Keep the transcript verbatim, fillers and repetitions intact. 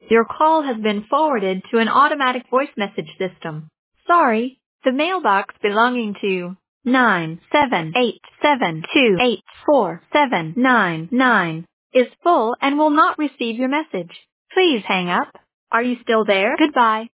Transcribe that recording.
Your call has been forwarded to an automatic voice message system. Sorry, the mailbox belonging to nine seven eight seven two eight four seven nine nine is full and will not receive your message. Please hang up. Are you still there? Goodbye.